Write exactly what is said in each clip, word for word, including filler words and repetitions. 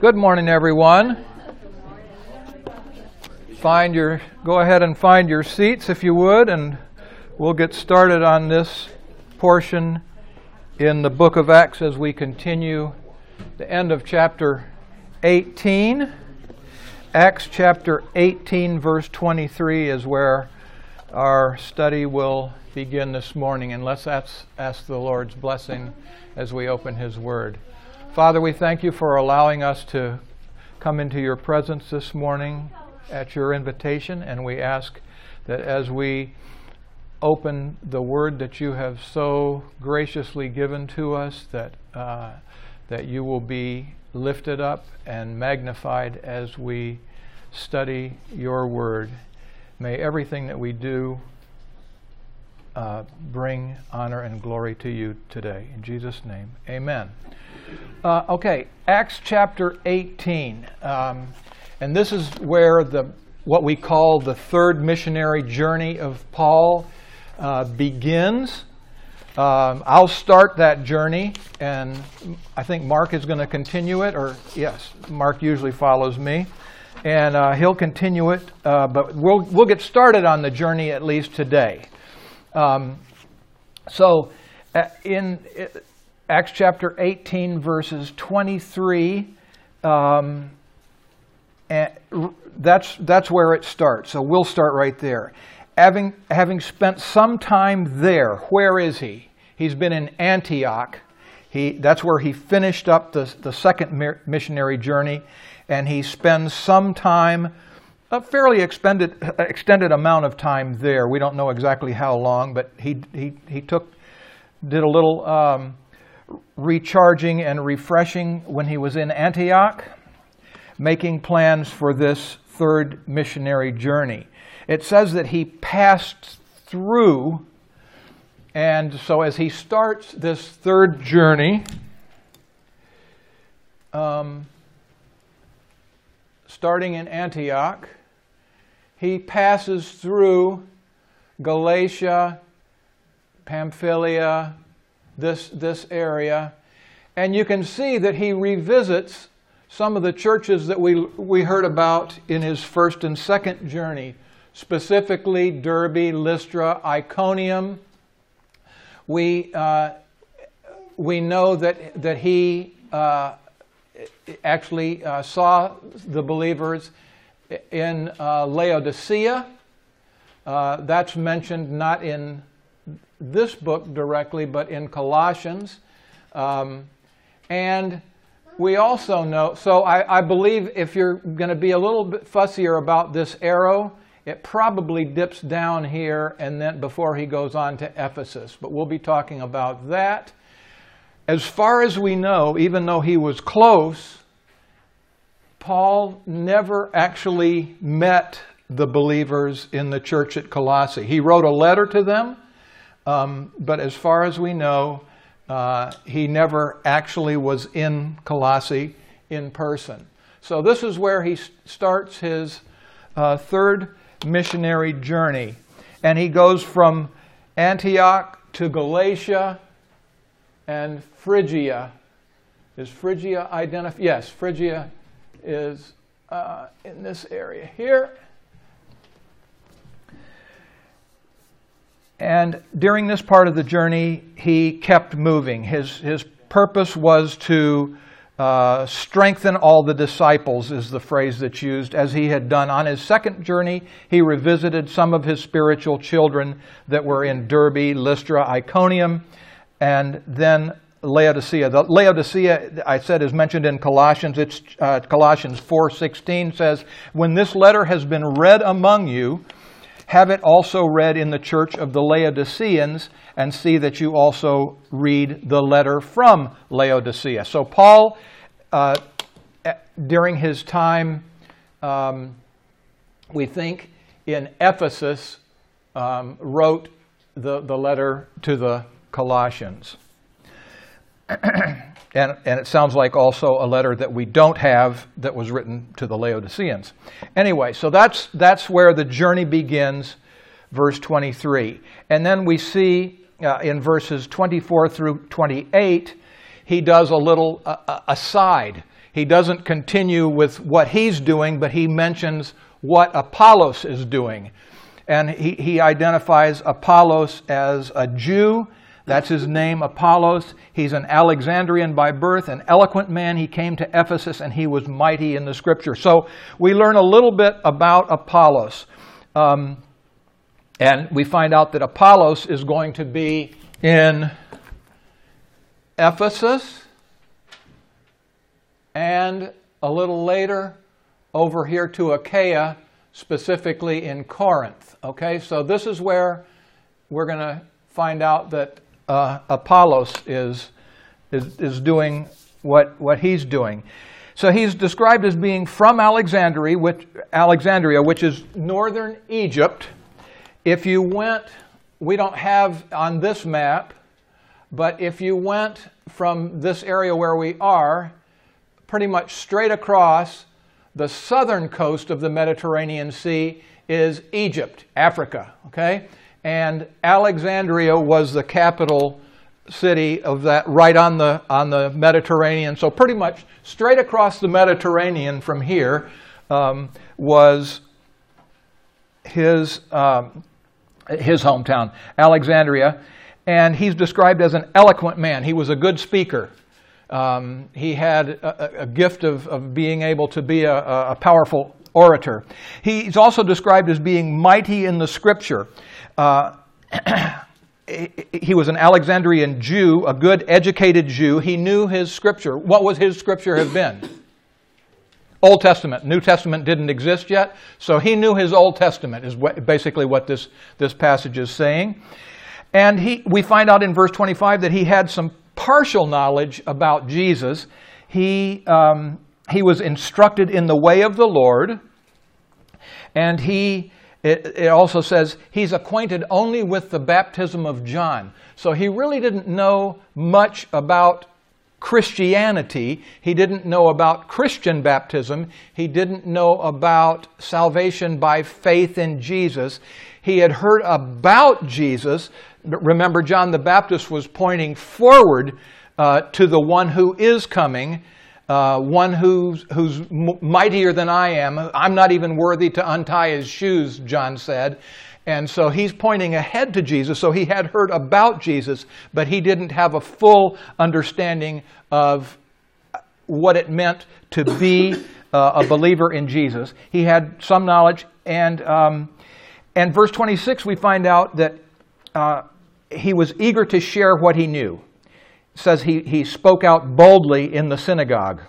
Good morning, everyone. Find your, go ahead and find your seats if you would, and we'll get started on this portion in the book of Acts as we continue the end of chapter eighteen. Acts chapter eighteen, verse twenty-three is where our study will begin this morning, and let's ask, ask the Lord's blessing as we open His Word. Father, we thank you for allowing us to come into your presence this morning at your invitation, and we ask that as we open the word that you have so graciously given to us, that uh, that you will be lifted up and magnified as we study your word. May everything that we do uh, bring honor and glory to you today. In Jesus' name, amen. Uh, okay, Acts chapter eighteen, um, and this is where the what we call the third missionary journey of Paul uh, begins. Um, I'll start that journey, and I think Mark is going to continue it, or yes, Mark usually follows me, and uh, he'll continue it. Uh, but we'll we'll get started on the journey at least today. Um, so, uh, in it, Acts chapter eighteen, verses twenty-three, um, and that's that's where it starts. So we'll start right there. Having having spent some time there, where is he? He's been in Antioch. He that's where he finished up the the second missionary journey, and he spends some time, a fairly extended extended amount of time there. We don't know exactly how long, but he he he took did a little. Um, recharging and refreshing when he was in Antioch, making plans for this third missionary journey. It says that he passed through, and so as he starts this third journey, um, starting in Antioch, he passes through Galatia, Pamphylia, this this area, and you can see that he revisits some of the churches that we we heard about in his first and second journey, specifically Derbe, Lystra, Iconium. We uh, we know that that he uh, actually uh, saw the believers in uh, Laodicea. Uh, that's mentioned not in this book directly, but in Colossians. Um, and we also know, so I, I believe if you're going to be a little bit fussier about this arrow, it probably dips down here and then before he goes on to Ephesus. But we'll be talking about that. As far as we know, even though he was close, Paul never actually met the believers in the church at Colossae. He wrote a letter to them, Um, but as far as we know, uh, he never actually was in Colossae in person. So this is where he starts his uh, third missionary journey. And he goes from Antioch to Galatia and Phrygia. Is Phrygia identified? Yes, Phrygia is uh, in this area here. And during this part of the journey, he kept moving. His his purpose was to uh, strengthen all the disciples, is the phrase that's used, as he had done on his second journey. He revisited some of his spiritual children that were in Derbe, Lystra, Iconium, and then Laodicea. The Laodicea, I said, is mentioned in Colossians. It's uh, Colossians four sixteen says, "When this letter has been read among you, have it also read in the church of the Laodiceans, and see that you also read the letter from Laodicea." So Paul, uh, during his time, um, we think, in Ephesus, um, wrote the, the letter to the Colossians. And, and it sounds like also a letter that we don't have that was written to the Laodiceans. Anyway, so that's that's where the journey begins, verse twenty-three. And then we see uh, in verses twenty-four through twenty-eight, he does a little uh, aside. He doesn't continue with what he's doing, but he mentions what Apollos is doing. And he, he identifies Apollos as a Jew. That's his name, Apollos. He's an Alexandrian by birth, an eloquent man. He came to Ephesus and he was mighty in the Scripture. So we learn a little bit about Apollos. Um, and we find out that Apollos is going to be in Ephesus and a little later over here to Achaia, specifically in Corinth. Okay, so this is where we're going to find out that uh, Apollos is, is, is doing what, what he's doing. So he's described as being from Alexandria, which, Alexandria, which is northern Egypt. If you went, we don't have on this map, but if you went from this area where we are, pretty much straight across the southern coast of the Mediterranean Sea is Egypt, Africa, okay? And Alexandria was the capital city of that, right on the on the Mediterranean. So pretty much straight across the Mediterranean from here um, was his um, his hometown, Alexandria. And he's described as an eloquent man. He was a good speaker. Um, he had a, a gift of, of being able to be a, a powerful orator. He's also described as being mighty in the Scripture. Uh, he was an Alexandrian Jew, a good educated Jew. He knew his Scripture. What would his Scripture have been? Old Testament. New Testament didn't exist yet, so he knew his Old Testament is what, basically what this, this passage is saying. And he, we find out in verse twenty-five that he had some partial knowledge about Jesus. He, um, he was instructed in the way of the Lord, and he, it, it also says he's acquainted only with the baptism of John. So he really didn't know much about Christianity. He didn't know about Christian baptism. He didn't know about salvation by faith in Jesus. He had heard about Jesus. Remember, John the Baptist was pointing forward uh, to the one who is coming, uh, one who's, who's mightier than I am. I'm not even worthy to untie his shoes, John said. And so he's pointing ahead to Jesus. So he had heard about Jesus, but he didn't have a full understanding of what it meant to be uh, a believer in Jesus. He had some knowledge. And, um, and verse twenty-six, we find out that uh, he was eager to share what he knew. It says he, he spoke out boldly in the synagogue.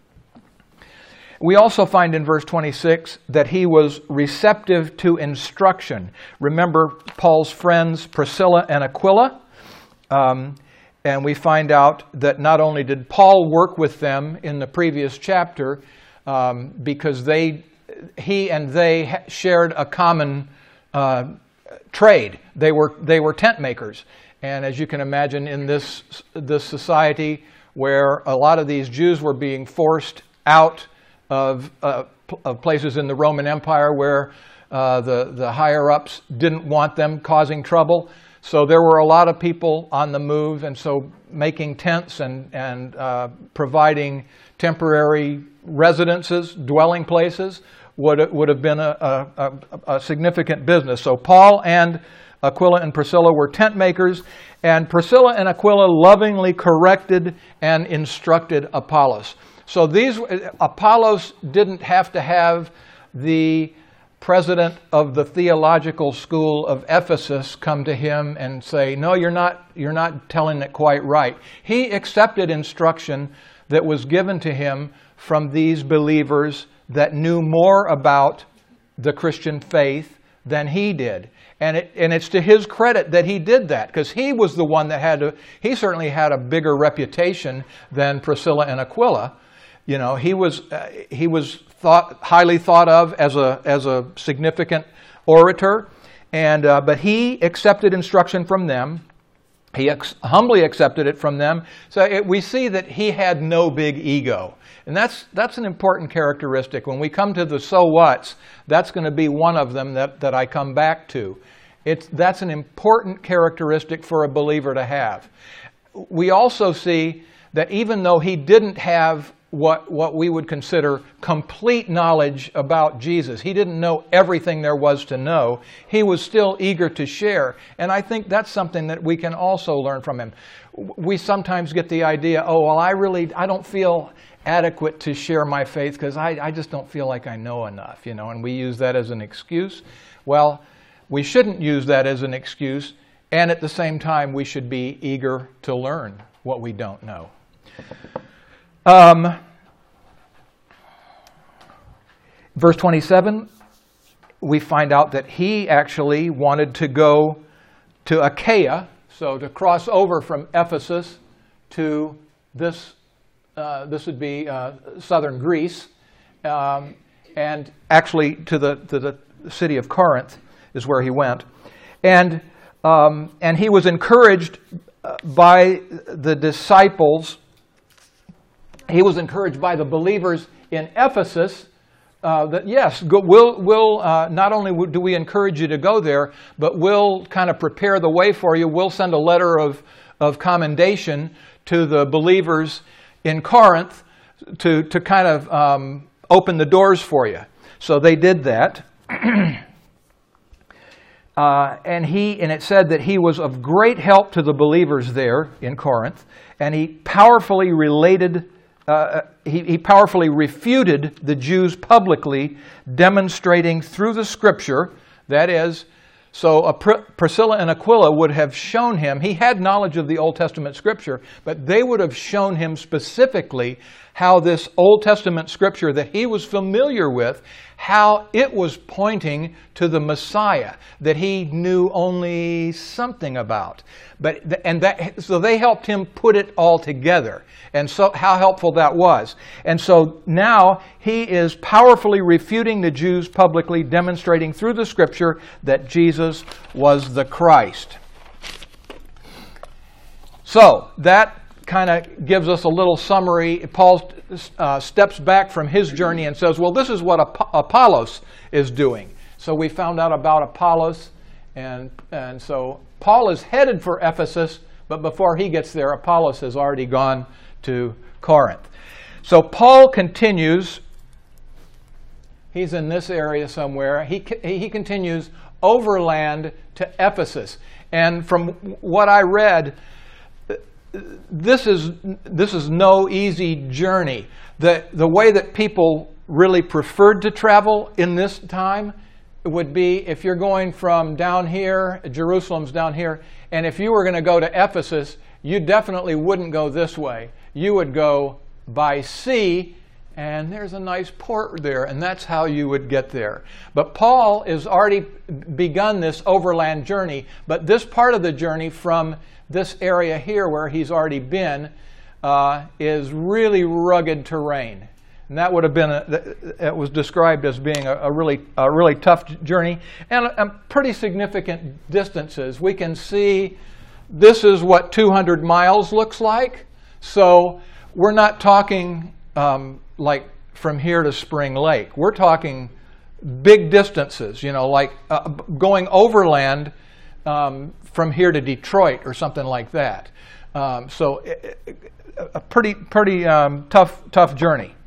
We also find in verse twenty-six that he was receptive to instruction. Remember Paul's friends Priscilla and Aquila? Um, and we find out that not only did Paul work with them in the previous chapter, um, because they, he and they shared a common uh, trade. They were, they were tent makers. And as you can imagine, in this, this society where a lot of these Jews were being forced out Of, uh, of places in the Roman Empire where uh, the, the higher-ups didn't want them causing trouble. So there were a lot of people on the move, and so making tents and, and uh, providing temporary residences, dwelling places, would, would have been a, a, a significant business. So Paul and Aquila and Priscilla were tent makers, and Priscilla and Aquila lovingly corrected and instructed Apollos. So these, Apollos didn't have to have the president of the theological school of Ephesus come to him and say, no, you're not, you're not telling it quite right. He accepted instruction that was given to him from these believers that knew more about the Christian faith than he did. And, it, and it's to his credit that he did that, because he was the one that had to, he certainly had a bigger reputation than Priscilla and Aquila. You know, he was uh, he was thought highly thought of as a as a significant orator, and uh, but he accepted instruction from them. He ex- humbly accepted it from them. So it, we see that he had no big ego, and that's that's an important characteristic. When we come to the so whats, that's going to be one of them that that I come back to. It's that's an important characteristic for a believer to have. We also see that even though he didn't have what, what we would consider complete knowledge about Jesus, he didn't know everything there was to know, he was still eager to share. And I think that's something that we can also learn from him. We sometimes get the idea, oh, well, I really, I don't feel adequate to share my faith because I, I just don't feel like I know enough, you know, and we use that as an excuse. Well, we shouldn't use that as an excuse, and at the same time, we should be eager to learn what we don't know. Um, verse twenty-seven, we find out that he actually wanted to go to Achaia, so to cross over from Ephesus to this, uh, this would be uh, southern Greece, um, and actually to the, to the city of Corinth is where he went. And, um, and he was encouraged by the disciples. He was encouraged by the believers in Ephesus uh, that, yes, go, we'll, we'll uh, not only do we encourage you to go there, but we'll kind of prepare the way for you. We'll send a letter of, of commendation to the believers in Corinth to, to kind of um, open the doors for you. So they did that. Uh, and he and it said that he was of great help to the believers there in Corinth, and he powerfully related, uh, he, he powerfully refuted the Jews publicly, demonstrating through the Scripture, that is, so a Pr- Priscilla and Aquila would have shown him, he had knowledge of the Old Testament Scripture, but they would have shown him specifically how this Old Testament Scripture that he was familiar with, how it was pointing to the Messiah that he knew only something about. But and that so they helped him put it all together. And so how helpful that was. And so now he is powerfully refuting the Jews publicly, demonstrating through the Scripture that Jesus was the Christ. So that kind of gives us a little summary. Paul uh, steps back from his journey and says, well, this is what Ap- Apollos is doing. So we found out about Apollos, and, and so Paul is headed for Ephesus, but before he gets there, Apollos has already gone to Corinth. So Paul continues, he's in this area somewhere, he, he continues overland to Ephesus. And from what I read, This is this is no easy journey. The the way that people really preferred to travel in this time would be if you're going from down here, Jerusalem's down here, and if you were going to go to Ephesus, you definitely wouldn't go this way. You would go by sea, and there's a nice port there, and that's how you would get there. But Paul has already begun this overland journey, but this part of the journey from this area here where he's already been uh, is really rugged terrain. And that would have been, a, it was described as being a, a really a really tough journey and a, a pretty significant distances. We can see this is what two hundred miles looks like. So we're not talking um, like from here to Spring Lake. We're talking big distances, you know, like uh, going overland um, from here to Detroit or something like that. Um, so it, it, a pretty pretty um, tough tough journey.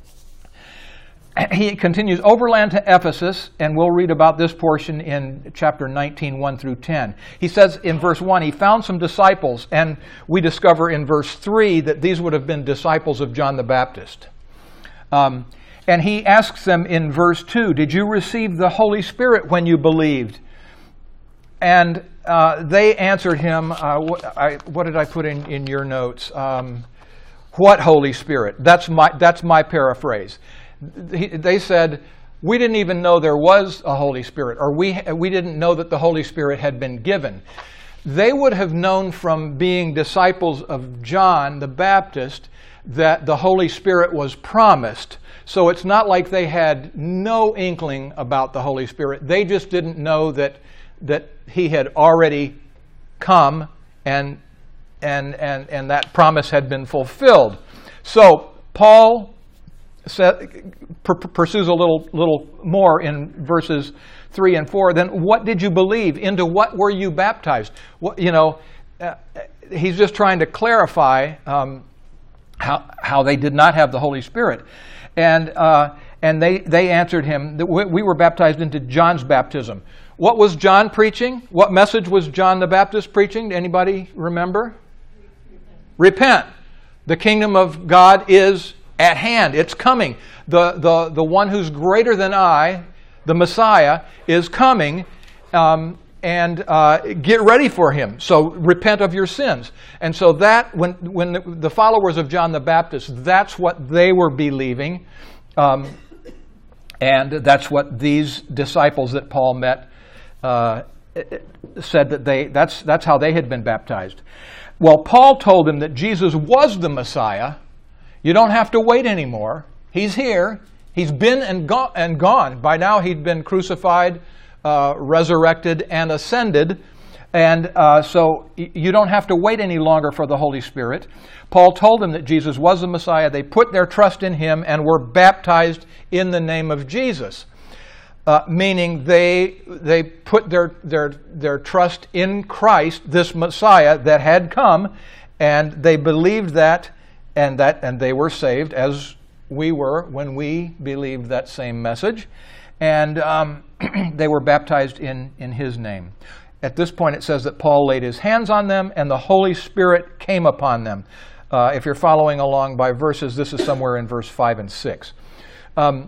He continues overland to Ephesus, and we'll read about this portion in chapter nineteen, one through ten. He says in verse one, he found some disciples, and we discover in verse three that these would have been disciples of John the Baptist. Um, and he asks them in verse two, did you receive the Holy Spirit when you believed? And uh, they answered him, uh, what, I, what did I put in, in your notes? Um, what Holy Spirit? That's my, that's my paraphrase. They said, we didn't even know there was a Holy Spirit, or we we didn't know that the Holy Spirit had been given. They would have known from being disciples of John the Baptist that the Holy Spirit was promised. So it's not like they had no inkling about the Holy Spirit. They just didn't know that that he had already come and and and and that promise had been fulfilled. So Paul pursues a little little more in verses three and four. Then what did you believe? Into what were you baptized? What, you know, uh, he's just trying to clarify um, how, how they did not have the Holy Spirit. And, uh, and they, they answered him that we, we were baptized into John's baptism. What was John preaching? What message was John the Baptist preaching? Anybody remember? Repent. The kingdom of God is at hand. It's coming. The, the, the one who's greater than I, the Messiah, is coming, um, and uh, get ready for him. So repent of your sins. And so that, when, when the, the followers of John the Baptist, that's what they were believing. Um, and that's what these disciples that Paul met uh, said that they, that's, that's how they had been baptized. Well, Paul told them that Jesus was the Messiah. You don't have to wait anymore. He's here. He's been and, go- and gone. By now he'd been crucified, uh, resurrected, and ascended. And uh, so y- you don't have to wait any longer for the Holy Spirit. Paul told them that Jesus was the Messiah. They put their trust in him and were baptized in the name of Jesus. Uh, meaning they they put their, their, their trust in Christ, this Messiah that had come, and they believed that, and that and they were saved, as we were when we believed that same message. And um, they were baptized in, in his name. At this point it says that Paul laid his hands on them and the Holy Spirit came upon them. Uh, if you're following along by verses, this is somewhere in verse five and six. Um,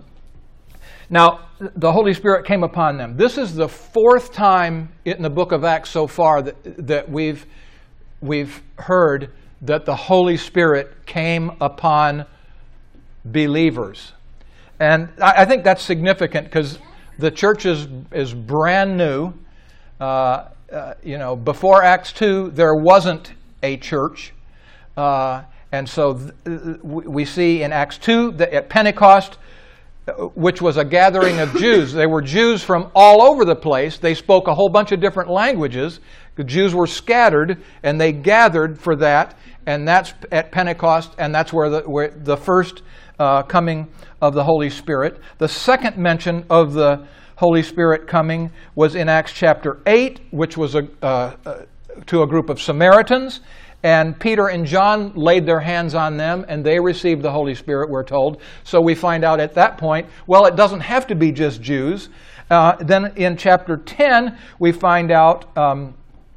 Now, the Holy Spirit came upon them. This is the fourth time in the book of Acts so far that, that we've, we've heard that the Holy Spirit came upon believers. And I, I think that's significant because the church is, is brand new. Uh, uh, you know, before Acts two, there wasn't a church. Uh, and so th- we see in Acts two that at Pentecost, which was a gathering of Jews. They were Jews from all over the place. They spoke a whole bunch of different languages. The Jews were scattered, and they gathered for that, and that's at Pentecost, and that's where the, where the first uh, coming of the Holy Spirit. The second mention of the Holy Spirit coming was in Acts chapter eight, which was a, uh, uh, to a group of Samaritans. And Peter and John laid their hands on them, and they received the Holy Spirit, we're told. So we find out at that point, well, it doesn't have to be just Jews. Uh, then in chapter ten, we find out um,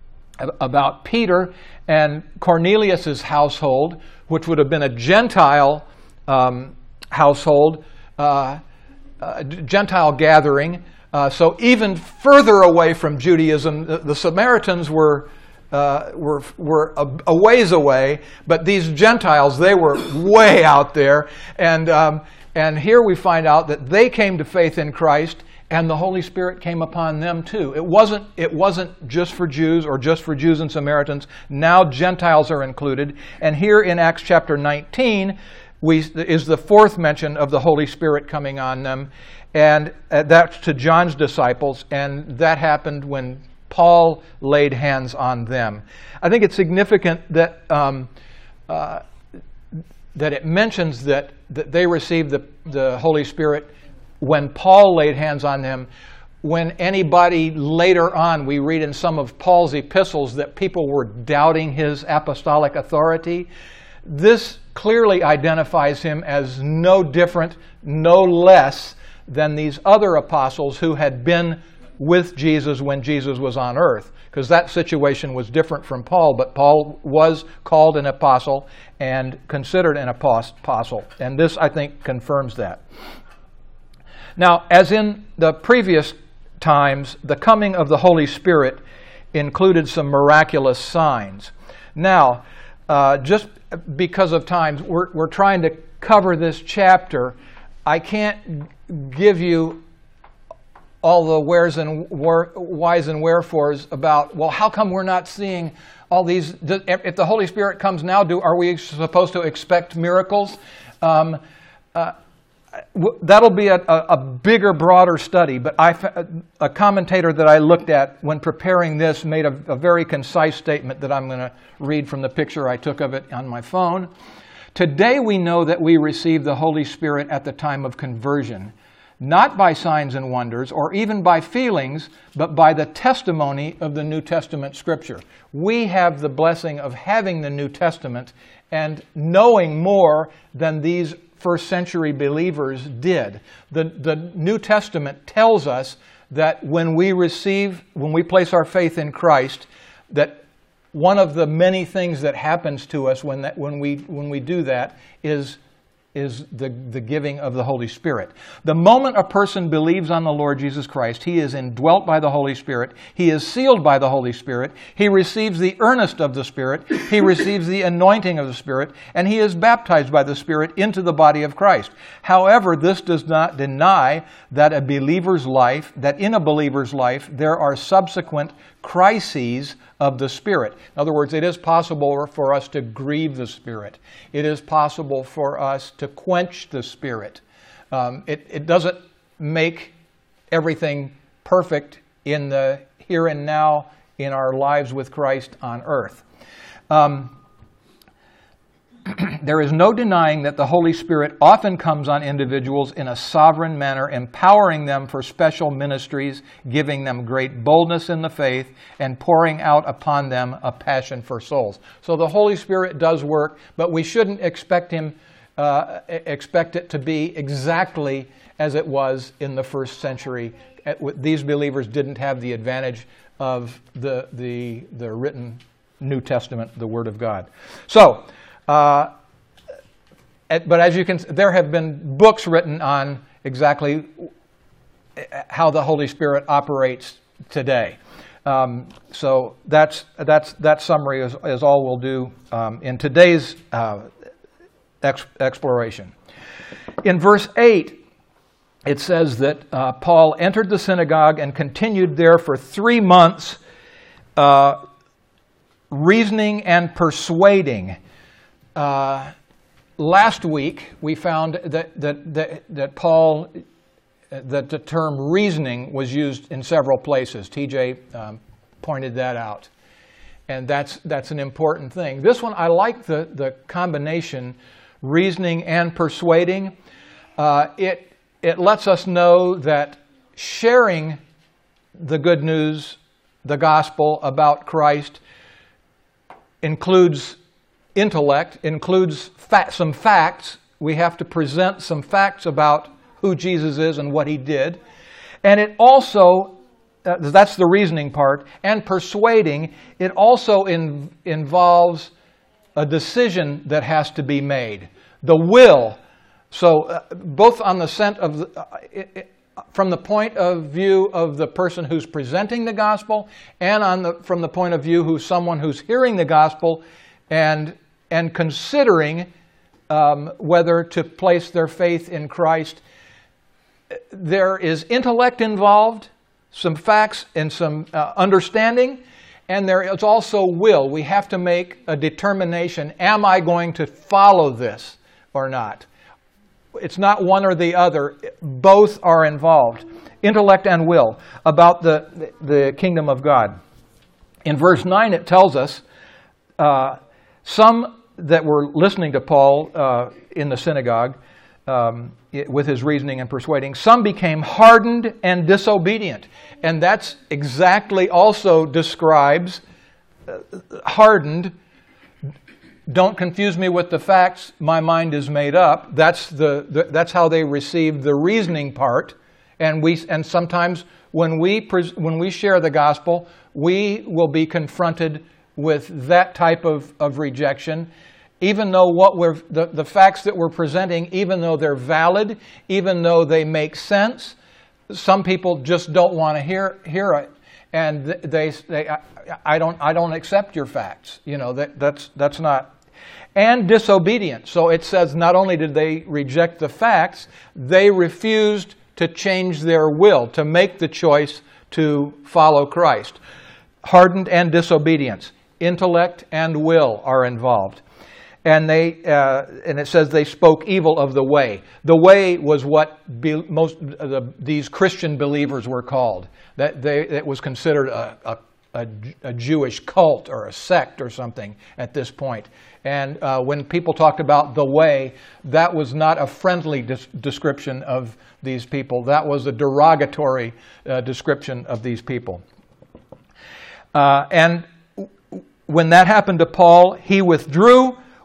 about Peter and Cornelius' household, which would have been a Gentile um, household, uh, uh, Gentile gathering. Uh, so even further away from Judaism, the, the Samaritans were... Uh, were were a, a ways away, but these Gentiles, they were way out there. And um, and here we find out that they came to faith in Christ, and the Holy Spirit came upon them too. It wasn't it wasn't just for Jews or just for Jews and Samaritans. Now Gentiles are included. And here in Acts chapter nineteen, we is the fourth mention of the Holy Spirit coming on them, and uh, that's to John's disciples, and that happened when Paul laid hands on them. I think it's significant that um, uh, that it mentions that, that they received the, the Holy Spirit when Paul laid hands on them. When anybody later on, we read in some of Paul's epistles that people were doubting his apostolic authority. This clearly identifies him as no different, no less than these other apostles who had been with Jesus when Jesus was on earth, because that situation was different from Paul, but Paul was called an apostle and considered an apostle, and this, I think, confirms that. Now, as in the previous times, the coming of the Holy Spirit included some miraculous signs. Now, uh, just because of time, we're, we're trying to cover this chapter. I can't give you all the wheres and whys and wherefores about, well, how come we're not seeing all these? If the Holy Spirit comes now, do are we supposed to expect miracles? Um, uh, that'll be a, a bigger, broader study. But I, a commentator that I looked at when preparing this made a, a very concise statement that I'm going to read from the picture I took of it on my phone. Today we know that we receive the Holy Spirit at the time of conversion, not by signs and wonders or even by feelings, but by the testimony of the New Testament Scripture. We have the blessing of having the New Testament and knowing more than these first century believers did. The, the New Testament tells us that when we receive, when we place our faith in Christ, that one of the many things that happens to us when that, when we when we do that is is the, the giving of the Holy Spirit. The moment a person believes on the Lord Jesus Christ, he is indwelt by the Holy Spirit. He is sealed by the Holy Spirit. He receives the earnest of the Spirit. He receives the anointing of the Spirit. And he is baptized by the Spirit into the body of Christ. However, this does not deny that a believer's life, that in a believer's life, there are subsequent crises of the Spirit. In other words, it is possible for us to grieve the Spirit. It is possible for us to quench the Spirit. Um, it, it doesn't make everything perfect in the here and now in our lives with Christ on earth. Um, There is no denying that the Holy Spirit often comes on individuals in a sovereign manner, empowering them for special ministries, giving them great boldness in the faith, and pouring out upon them a passion for souls. So the Holy Spirit does work, but we shouldn't expect him, uh, expect it to be exactly as it was in the first century. These believers didn't have the advantage of the the the written New Testament, the Word of God. So. Uh, but as you can, there have been books written on exactly how the Holy Spirit operates today. Um, so that's that's that summary is, is all we'll do um, in today's uh, ex- exploration. In verse eight, it says that uh, Paul entered the synagogue and continued there for three months, uh, reasoning and persuading. Uh, last week we found that that that, that Paul, that the term reasoning was used in several places. T J um, pointed that out, and that's that's an important thing. This one I like the the combination, reasoning and persuading. Uh, it it lets us know that sharing the good news, the gospel about Christ, includes intellect, includes fa- some facts. We have to present some facts about who Jesus is and what he did. And it also, uh, that's the reasoning part, and persuading, it also in, involves a decision that has to be made. The will. So uh, both on the scent of the, uh, it, it, from the point of view of the person who's presenting the gospel, and on the from the point of view who's someone who's hearing the gospel and and considering um, whether to place their faith in Christ. There is intellect involved, some facts and some uh, understanding, and there is also will. We have to make a determination, am I going to follow this or not? It's not one or the other. Both are involved, intellect and will, about the, the kingdom of God. In verse nine it tells us, uh, some that were listening to Paul uh, in the synagogue um, it, with his reasoning and persuading, some became hardened and disobedient. And that's exactly also describes uh, hardened. Don't confuse me with the facts. My mind is made up. That's the, the that's how they received the reasoning part. And we and sometimes when we pres, when we share the gospel, we will be confronted with that type of, of rejection, even though what we're the, the facts that we're presenting, even though they're valid, even though they make sense, some people just don't want to hear hear it, and they they I, I don't I don't accept your facts. You know that that's that's not. And disobedient. So it says not only did they reject the facts, they refused to change their will, to make the choice to follow Christ. Hardened and disobedience. Intellect and will are involved. And they uh, and it says they spoke evil of the way. The way was what be, most of the, these Christian believers were called. That they it was considered a, a A, a Jewish cult or a sect or something at this point. And uh, when people talked about the way, that was not a friendly des- description of these people. That was a derogatory uh, description of these people. Uh, and when that happened to Paul, he withdrew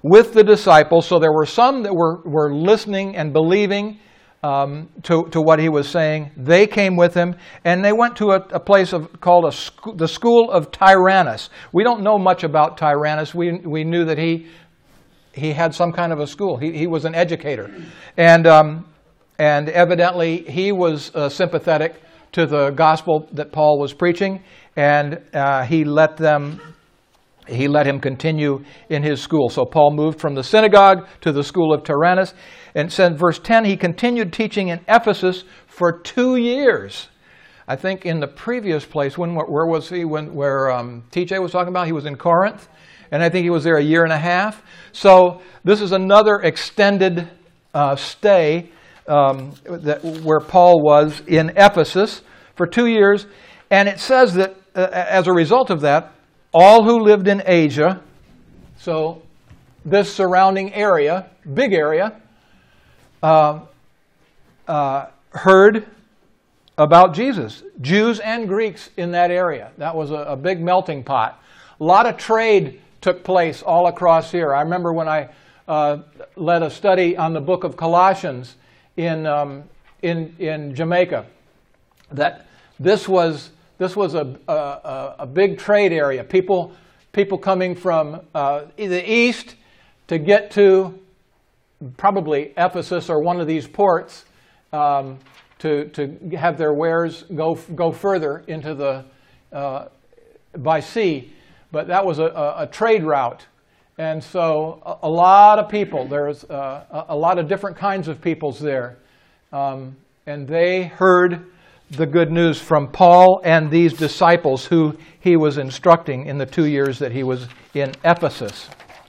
with the disciples. So there were some that were, were listening and believing um, to, to what he was saying. They came with him, and they went to a, a place of, called a sc- the School of Tyrannus. We don't know much about Tyrannus. We, we knew that he, he had some kind of a school. He, he was an educator. And, um, and evidently he was uh, sympathetic to the gospel that Paul was preaching, and uh, he let them He let him continue in his school. So Paul moved from the synagogue to the school of Tyrannus. And it said, verse ten, he continued teaching in Ephesus for two years. I think in the previous place, when where was he? When where um, T J was talking about, he was in Corinth, and I think he was there a year and a half. So this is another extended uh, stay um, that where Paul was in Ephesus for two years, and it says that uh, as a result of that, all who lived in Asia, so this surrounding area, big area, uh, uh, heard about Jesus. Jews and Greeks in that area. That was a, a big melting pot. A lot of trade took place all across here. I remember when I uh, led a study on the book of Colossians in um, in in Jamaica, that this was. This was a, a, a big trade area. People, people coming from uh, the east to get to probably Ephesus or one of these ports um, to to have their wares go go further into the uh, by sea. But that was a, a, a trade route, and so a, a lot of people. There's uh, a, a lot of different kinds of peoples there, um, and they heard the good news from Paul and these disciples who he was instructing in the two years that he was in Ephesus.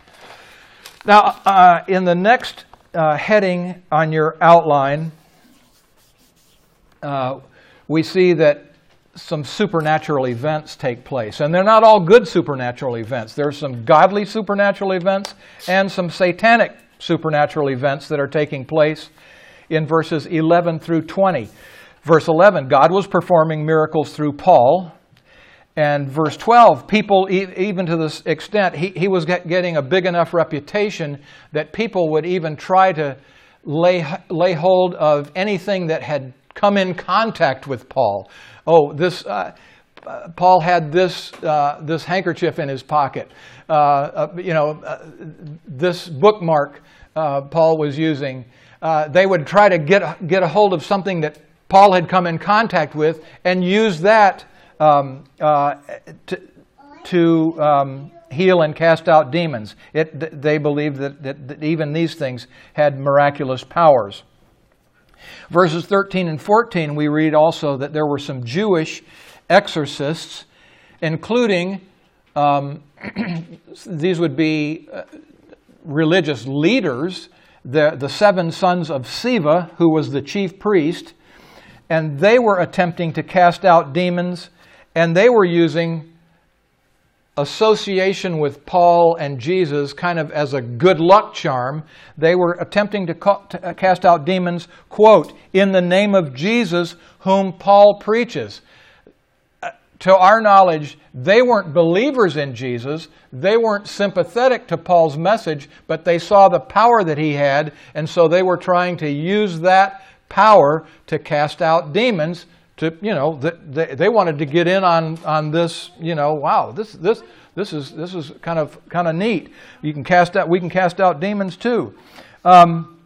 Now, uh, in the next uh, heading on your outline, uh, we see that some supernatural events take place. And they're not all good supernatural events. There's some godly supernatural events and some satanic supernatural events that are taking place in verses eleven through twenty. Verse eleven, God was performing miracles through Paul. And verse twelve, people, even to this extent, he, he was get, getting a big enough reputation that people would even try to lay, lay hold of anything that had come in contact with Paul. Oh, this uh, Paul had this uh, this handkerchief in his pocket. Uh, uh, you know, uh, this bookmark uh, Paul was using. Uh, they would try to get get a hold of something that Paul had come in contact with and use that um, uh, to, to um, heal and cast out demons. It, they believed that, that, that even these things had miraculous powers. Verses thirteen and fourteen, we read also that there were some Jewish exorcists, including, um, these would be uh, religious leaders, the, the seven sons of Sceva, who was the chief priest, and they were attempting to cast out demons, and they were using association with Paul and Jesus kind of as a good luck charm. They were attempting to, ca- to cast out demons, quote, in the name of Jesus whom Paul preaches. Uh, to our knowledge, they weren't believers in Jesus. They weren't sympathetic to Paul's message, but they saw the power that he had, and so they were trying to use that power to cast out demons. To you know, they they wanted to get in on on this. You know, wow, this this this is this is kind of kind of neat. You can cast out. We can cast out demons too. Um,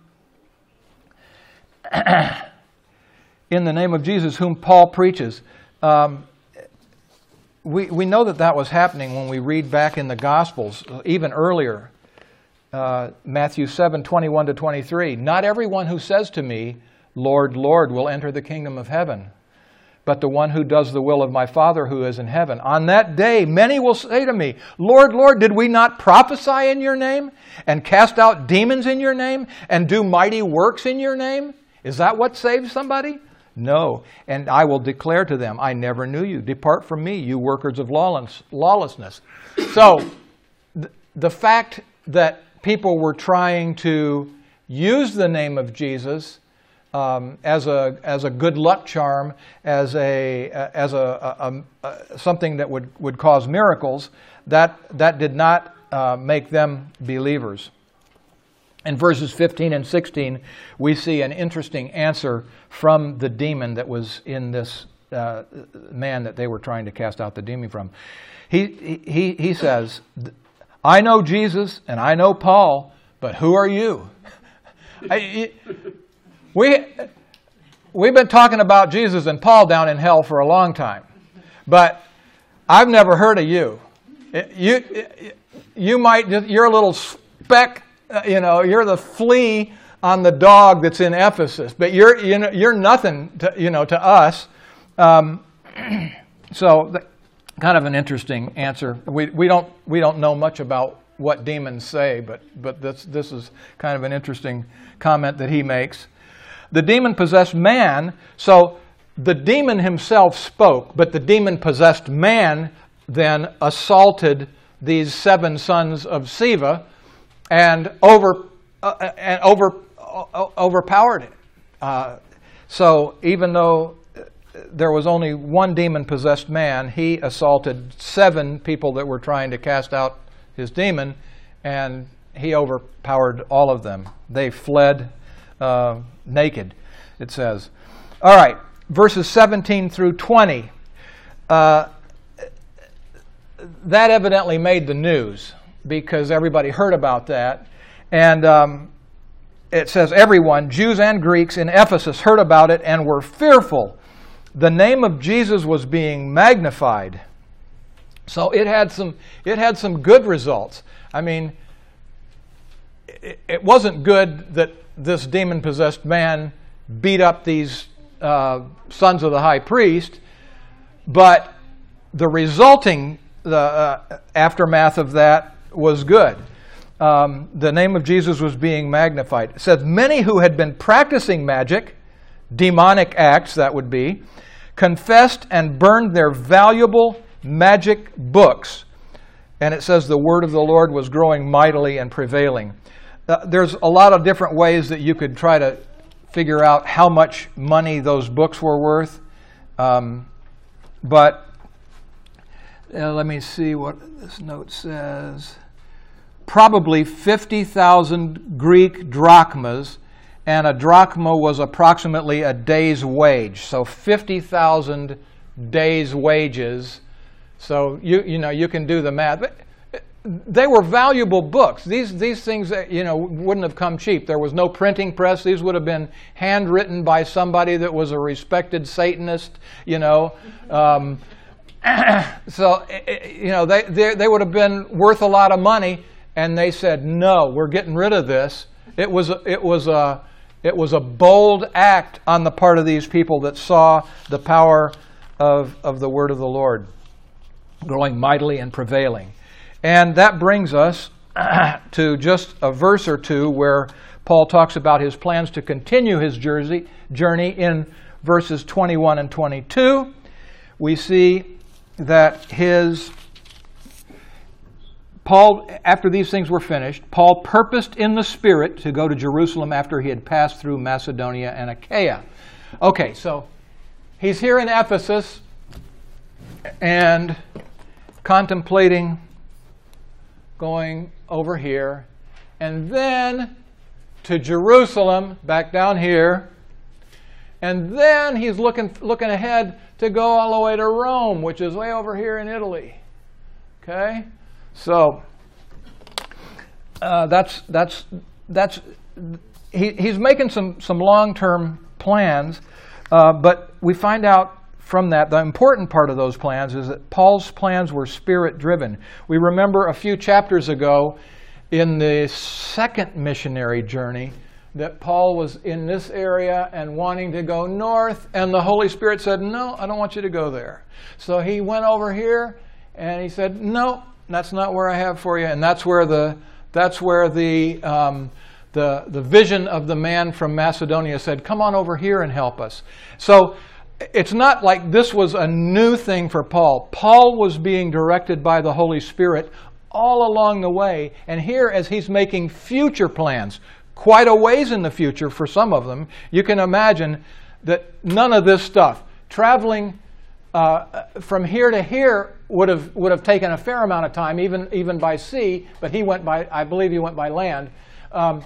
in the name of Jesus, whom Paul preaches. Um, we we know that that was happening when we read back in the Gospels, even earlier. Uh, Matthew seven twenty-one to twenty-three. Not everyone who says to me, Lord, Lord, will enter the kingdom of heaven, but the one who does the will of my Father who is in heaven. On that day, many will say to me, Lord, Lord, did we not prophesy in your name, and cast out demons in your name, and do mighty works in your name? Is that what saves somebody? No. And I will declare to them, I never knew you. Depart from me, you workers of lawless, lawlessness. So, th- the fact that people were trying to use the name of Jesus Um, as a as a good luck charm, as a as a, a, a, a something that would, would cause miracles, that that did not uh, make them believers. In verses fifteen and sixteen, we see an interesting answer from the demon that was in this uh, man that they were trying to cast out the demon from. He, he, he says, I know Jesus and I know Paul, but who are you? I, we, we've been talking about Jesus and Paul down in hell for a long time, but I've never heard of you. You, you might, you're a little speck, you know, you're the flea on the dog that's in Ephesus, but you're, you know, you're nothing to, you know, to us. Um, so, the, kind of an interesting answer. We we don't we don't know much about what demons say, but but this this is kind of an interesting comment that he makes. The demon-possessed man. So the demon himself spoke, but the demon-possessed man then assaulted these seven sons of Sceva and over uh, and over uh, overpowered it. Uh, so even though there was only one demon-possessed man, he assaulted seven people that were trying to cast out his demon, and he overpowered all of them. They fled uh, naked, it says. All right, verses seventeen through twenty. Uh, that evidently made the news because everybody heard about that. And um, it says, everyone, Jews and Greeks in Ephesus, heard about it and were fearful. The name of Jesus was being magnified. So it had some it had some good results. I mean, it, it wasn't good that this demon-possessed man beat up these uh, sons of the high priest, but the resulting the uh, aftermath of that was good. Um, the name of Jesus was being magnified. It says, many who had been practicing magic, demonic acts that would be, confessed and burned their valuable magic books. And it says the word of the Lord was growing mightily and prevailing. Uh, there's a lot of different ways that you could try to figure out how much money those books were worth. Um, but uh, let me see what this note says. Probably fifty thousand Greek drachmas, and a drachma was approximately a day's wage. So fifty thousand days' wages. So you you know you can do the math. But they were valuable books. These these things you know wouldn't have come cheap. There was no printing press. These would have been handwritten by somebody that was a respected Satanist. You know, um, so you know they, they they would have been worth a lot of money. And they said, no, we're getting rid of this. It was a, it was a it was a bold act on the part of these people that saw the power of of the word of the Lord growing mightily and prevailing. And that brings us to just a verse or two where Paul talks about his plans to continue his journey journey in verses twenty-one and twenty-two. We see that his Paul, after these things were finished, Paul purposed in the Spirit to go to Jerusalem after he had passed through Macedonia and Achaia. Okay, so he's here in Ephesus and contemplating going over here, and then to Jerusalem, back down here, and then he's looking looking ahead to go all the way to Rome, which is way over here in Italy. Okay? So uh, that's that's that's he, he's making some some long-term plans, uh, but we find out from that the important part of those plans is that Paul's plans were spirit-driven. We remember a few chapters ago in the second missionary journey that Paul was in this area and wanting to go north, and the Holy Spirit said, "No, I don't want you to go there." So he went over here, and he said, "No. That's not where I have for you," and that's where the that's where the um, the the vision of the man from Macedonia said, "Come on over here and help us." So it's not like this was a new thing for Paul. Paul was being directed by the Holy Spirit all along the way, and here as he's making future plans, quite a ways in the future for some of them, you can imagine that none of this stuff, traveling uh, from here to here, would have would have taken a fair amount of time, even even by sea. But he went by, I believe he went by land. Um,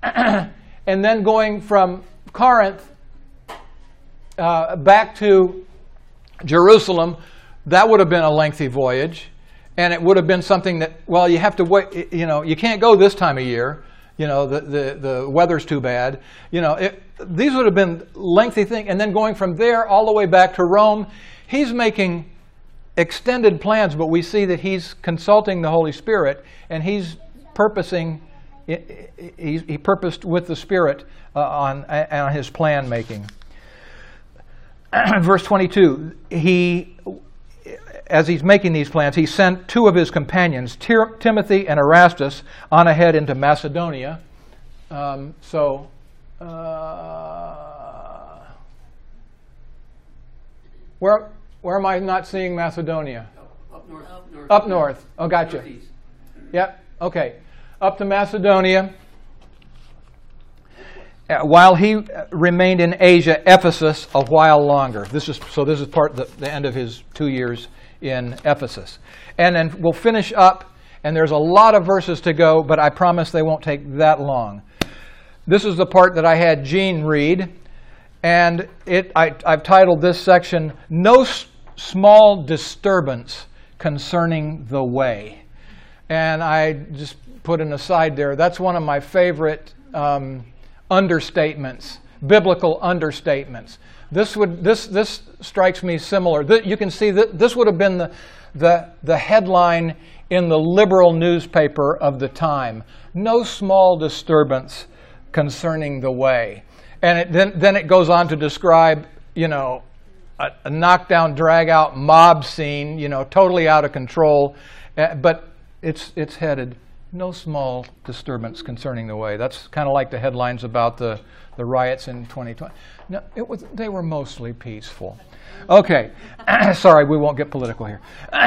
and then going from Corinth uh, back to Jerusalem, that would have been a lengthy voyage. And it would have been something that, well, you have to wait, you know, you can't go this time of year. You know, the, the, the weather's too bad. You know, it, these would have been lengthy things. And then going from there all the way back to Rome, he's making extended plans, but we see that he's consulting the Holy Spirit, and he's purposing, he, he purposed with the Spirit uh, on, on his plan making. Verse twenty-two, he, as he's making these plans, he sent two of his companions, Tim- Timothy and Erastus, on ahead into Macedonia. Um, so, uh, where where am I not seeing Macedonia? Up north. Up north. Up north. Oh, gotcha. Northeast. Yep. Okay. Up to Macedonia. Uh, while he remained in Asia, Ephesus, a while longer. This is so. This is part the, the end of his two years in Ephesus, and then we'll finish up. And there's a lot of verses to go, but I promise they won't take that long. This is the part that I had Gene read, and it I, I've titled this section "No S- Small Disturbance Concerning the Way," and I just put an aside there. That's one of my favorite um, understatements, biblical understatements. This would this this strikes me similar. Th- you can see that this would have been the the the headline in the liberal newspaper of the time. No small disturbance concerning the way. And it, then then it goes on to describe, you know, a, a knockdown, drag-out mob scene, you know, totally out of control. Uh, but it's it's headed, no small disturbance concerning the way. That's kind of like the headlines about the, the riots in twenty twenty. No, it was, they were mostly peaceful. Okay, sorry, we won't get political here.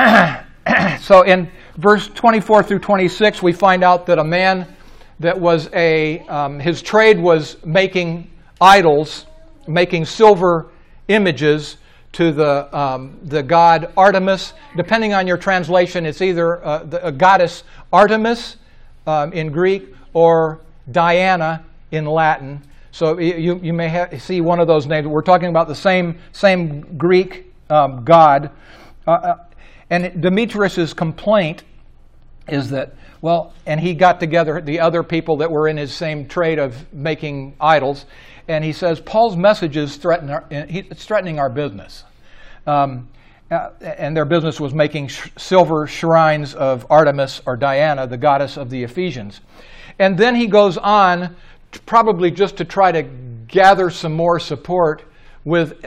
So in verse twenty-four through twenty-six, we find out that a man that was a, um, his trade was making idols, making silver images to the um, the god Artemis. Depending on your translation, it's either uh, the a goddess Artemis um, in Greek or Diana in Latin. So you you may have, see one of those names. We're talking about the same same Greek um, god. Uh, and Demetrius's complaint is that, well, and he got together the other people that were in his same trade of making idols, and he says Paul's message is threaten our, it's threatening our business. Um, uh, and their business was making sh- silver shrines of Artemis or Diana, the goddess of the Ephesians. And then he goes on, to probably just to try to gather some more support with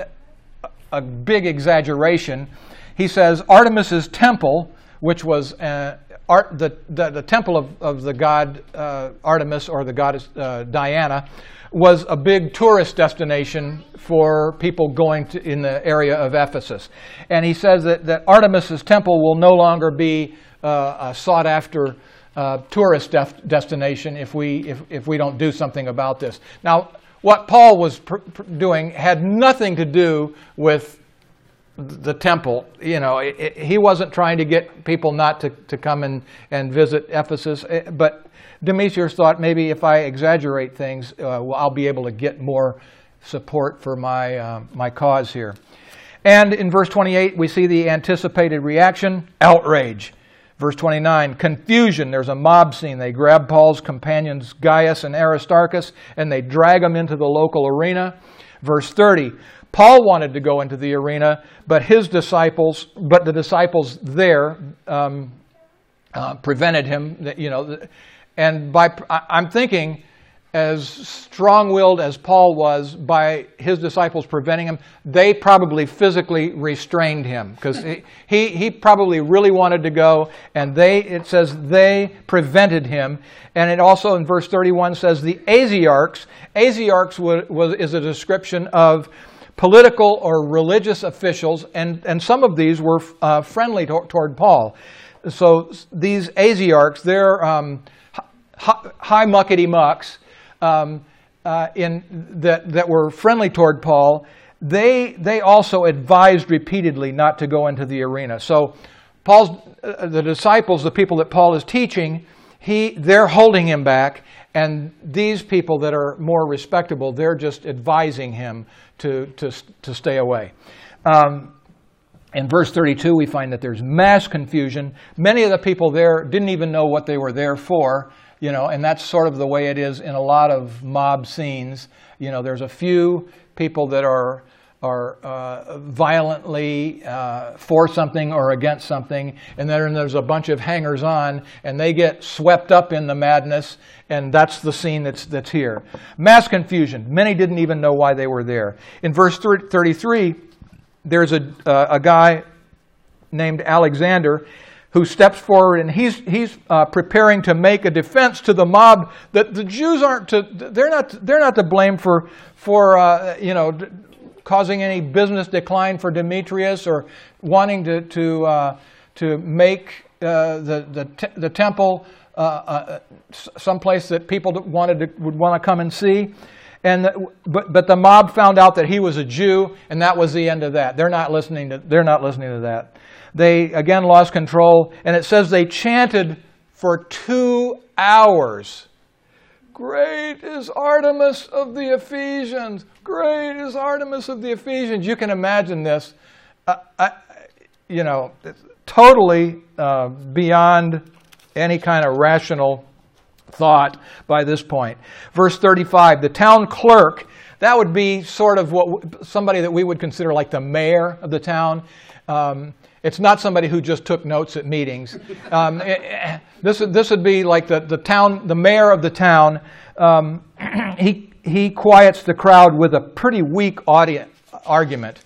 a big exaggeration. He says Artemis's temple, which was uh, art, the, the the temple of, of the god uh, Artemis or the goddess uh, Diana, was a big tourist destination for people going to in the area of Ephesus. And he says that, that Artemis's temple will no longer be uh, a sought after uh, tourist def- destination if we if, if we don't do something about this. Now, what Paul was pr- pr- doing had nothing to do with the temple. You know, it, it, he wasn't trying to get people not to, to come and, and visit Ephesus. But Demetrius thought maybe if I exaggerate things, uh, well, I'll be able to get more support for my uh, my cause here. And in verse twenty-eight, we see the anticipated reaction: outrage. Verse twenty-nine, confusion. There's a mob scene. They grab Paul's companions, Gaius and Aristarchus, and they drag them into the local arena. Verse thirty, Paul wanted to go into the arena, but his disciples, but the disciples there um, uh, prevented him. You know, and by I'm thinking, as strong-willed as Paul was, by his disciples preventing him, they probably physically restrained him because he, he he probably really wanted to go, and they it says they prevented him. And it also in verse thirty-one says the Asiarchs. Asiarchs was, was is a description of political or religious officials, and, and some of these were uh, friendly to, toward Paul. So these Asiarchs, they're um, high, high muckety mucks um, uh, in that that were friendly toward Paul. They they also advised repeatedly not to go into the arena. So Paul's uh, the disciples, the people that Paul is teaching, he they're holding him back, And these people that are more respectable, they're just advising him to, to, to stay away. Um, in verse thirty-two, we find that there's mass confusion. Many of the people there didn't even know what they were there for, you know, and that's sort of the way it is in a lot of mob scenes. You know, there's a few people that are are uh, violently uh, for something or against something, and then there's a bunch of hangers-on, and they get swept up in the madness, and that's the scene that's that's here. Mass confusion. Many didn't even know why they were there. In verse thirty-three, there's a uh, a guy named Alexander who steps forward, and he's he's uh, preparing to make a defense to the mob that the Jews aren't to they're not they're not to blame for for uh, you know. causing any business decline for Demetrius, or wanting to to uh, to make uh, the the te- the temple uh, uh, someplace that people wanted to would want to come and see. And the, but but the mob found out that he was a Jew, and that was the end of that. They're not listening to they're not listening to that. They again lost control, and it says they chanted for two hours. Great is Artemis of the Ephesians. Great is Artemis of the Ephesians. You can imagine this, uh, I, you know, totally uh, beyond any kind of rational thought by this point. Verse thirty-five, the town clerk, that would be sort of what somebody that we would consider like the mayor of the town. Um, It's not somebody who just took notes at meetings. Um, it, this this would be like the, the town, the mayor of the town. Um, he he quiets the crowd with a pretty weak audience argument.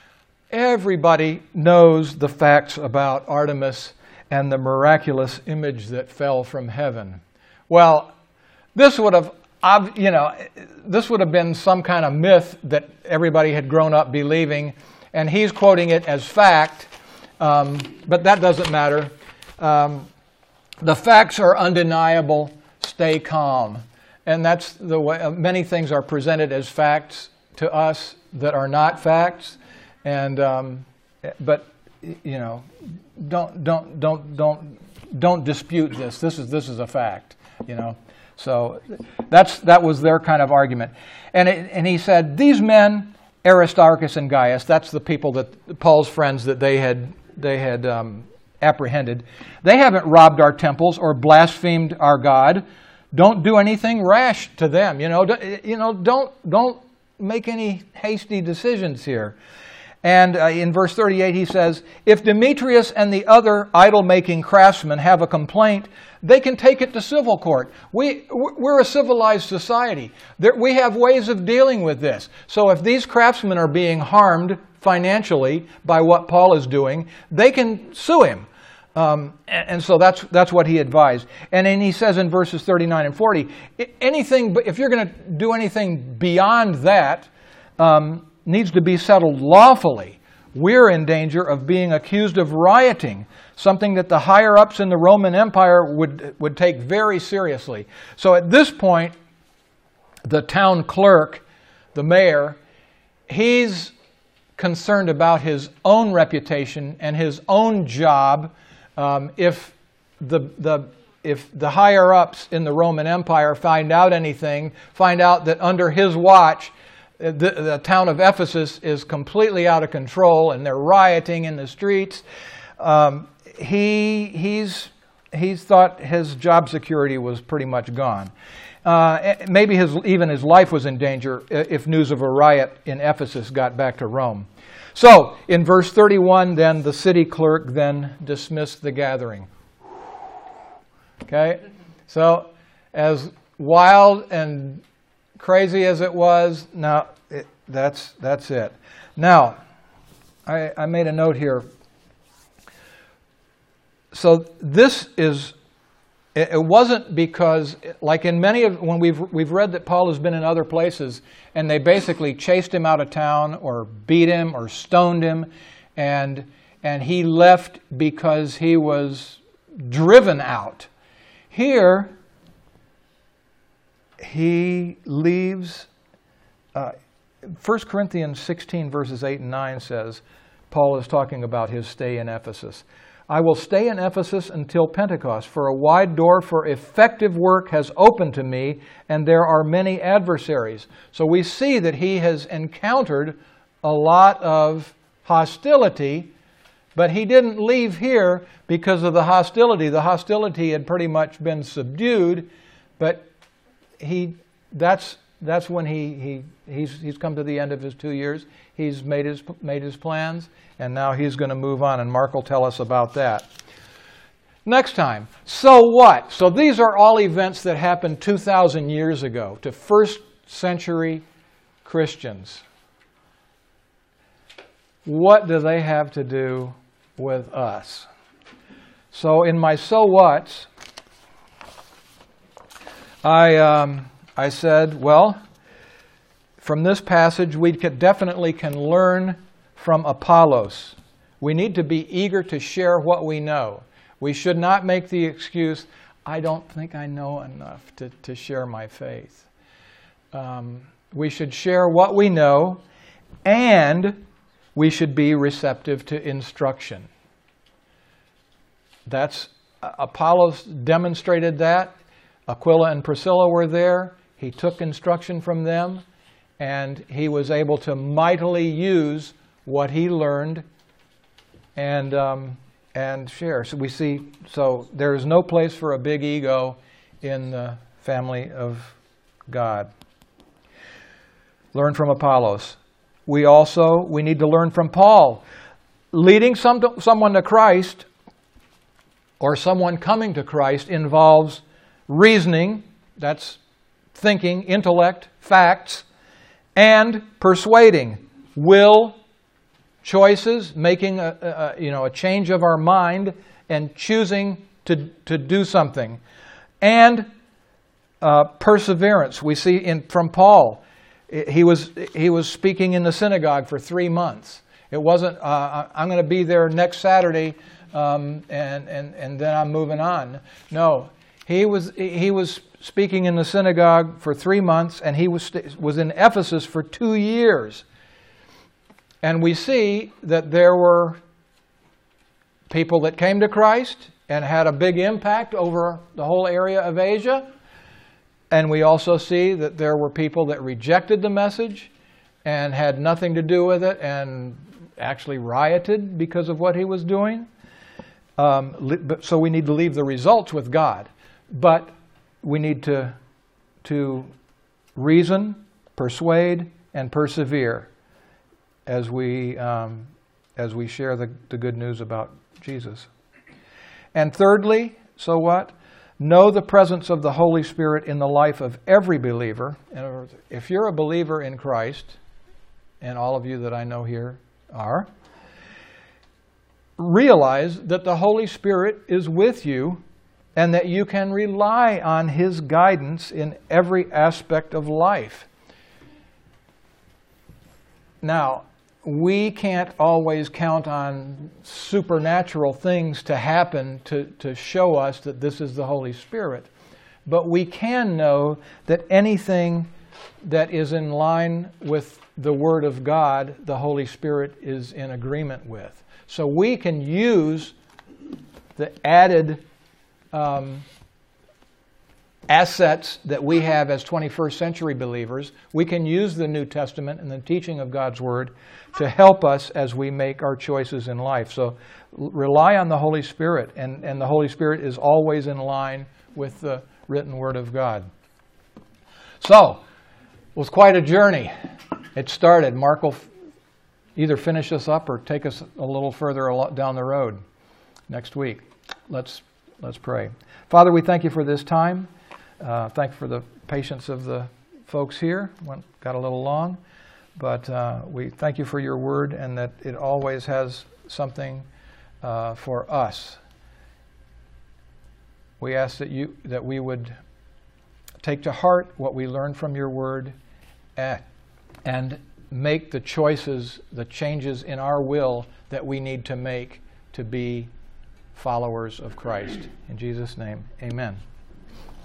Everybody knows the facts about Artemis and the miraculous image that fell from heaven. Well, this would have, you know, this would have been some kind of myth that everybody had grown up believing, and he's quoting it as fact. Um, but that doesn't matter. Um, the facts are undeniable. Stay calm. And that's the way uh, many things are presented as facts to us that are not facts. And um, but you know, don't don't don't don't don't dispute this. This is this is a fact. You know. So that's that was their kind of argument. And it, and he said, these men, Aristarchus and Gaius, that's the people that Paul's friends that they had. they had um, apprehended. They haven't robbed our temples or blasphemed our God. Don't do anything rash to them. You know, you know, don't don't make any hasty decisions here. And uh, in verse thirty-eight he says, if Demetrius and the other idol-making craftsmen have a complaint, they can take it to civil court. We, we're a civilized society. There, we have ways of dealing with this. So if these craftsmen are being harmed financially by what Paul is doing, they can sue him. Um, and, and so that's that's what he advised. And then he says in verses thirty-nine and forty, anything, if you're going to do anything beyond that, um, needs to be settled lawfully. We're in danger of being accused of rioting, something that the higher-ups in the Roman Empire would, would take very seriously. So at this point, the town clerk, the mayor, he's concerned about his own reputation and his own job. Um, if the the if the higher ups in the Roman Empire find out anything, find out that under his watch, the, the town of Ephesus is completely out of control and they're rioting in the streets, um, he he's he's thought his job security was pretty much gone. Uh, maybe his even his life was in danger if news of a riot in Ephesus got back to Rome. So, in verse thirty-one, then, the city clerk then dismissed the gathering. Okay? So, as wild and crazy as it was, now, it, that's that's it. Now, I, I made a note here. So, this is... It wasn't because, like in many of, when we've we've read that Paul has been in other places, and they basically chased him out of town, or beat him, or stoned him, and and he left because he was driven out. Here, he leaves. Uh, First Corinthians sixteen verses eight and nine says, Paul is talking about his stay in Ephesus. I will stay in Ephesus until Pentecost, for a wide door for effective work has opened to me, and there are many adversaries. So we see that he has encountered a lot of hostility, but he didn't leave here because of the hostility. The hostility had pretty much been subdued, but he that's that's when he, he he's he's come to the end of his two years. He's made his made his plans, and now he's going to move on, and Mark will tell us about that. Next time, so what? So these are all events that happened two thousand years ago to first century Christians. What do they have to do with us? So in my so whats, I um, I said, well, from this passage we could definitely can learn from Apollos. We need to be eager to share what we know. We should not make the excuse, I don't think I know enough to, to share my faith. Um, we should share what we know, and we should be receptive to instruction. That's Apollos demonstrated that. Aquila and Priscilla were there. He took instruction from them, and he was able to mightily use what he learned and um, and share. So we see. So there is no place for a big ego in the family of God. Learn from Apollos. We also we need to learn from Paul. Leading some to, someone to Christ, or someone coming to Christ, involves reasoning, that's thinking, intellect, facts, and persuading, will, choices, making a, a you know a change of our mind and choosing to to do something, and uh, perseverance. We see in from Paul, he was he was speaking in the synagogue for three months. It wasn't uh, I'm going to be there next Saturday um, and and and then I'm moving on. No. He was he was speaking in the synagogue for three months, and he was was in Ephesus for two years. And we see that there were people that came to Christ and had a big impact over the whole area of Asia. And we also see that there were people that rejected the message and had nothing to do with it and actually rioted because of what he was doing. Um, so we need to leave the results with God. But we need to, to reason, persuade, and persevere as we, um, as we share the, the good news about Jesus. And thirdly, so what? Know the presence of the Holy Spirit in the life of every believer. In other words, if you're a believer in Christ, and all of you that I know here are, realize that the Holy Spirit is with you and that you can rely on His guidance in every aspect of life. Now, we can't always count on supernatural things to happen to, to show us that this is the Holy Spirit. But we can know that anything that is in line with the Word of God, the Holy Spirit is in agreement with. So we can use the added um, assets that we have as twenty-first century believers. We can use the New Testament and the teaching of God's Word to help us as we make our choices in life. So rely on the Holy Spirit, and, and the Holy Spirit is always in line with the written Word of God. So, it was quite a journey. It started. Mark will either finish us up or take us a little further down the road next week. Let's let's pray. Father, we thank you for this time. Uh, thank you for the patience of the folks here. Went, got a little long, but uh, we thank you for your word and that it always has something uh, for us. We ask that you that we would take to heart what we learn from your word and, and make the choices, the changes in our will that we need to make to be followers of Christ. In Jesus' name, amen.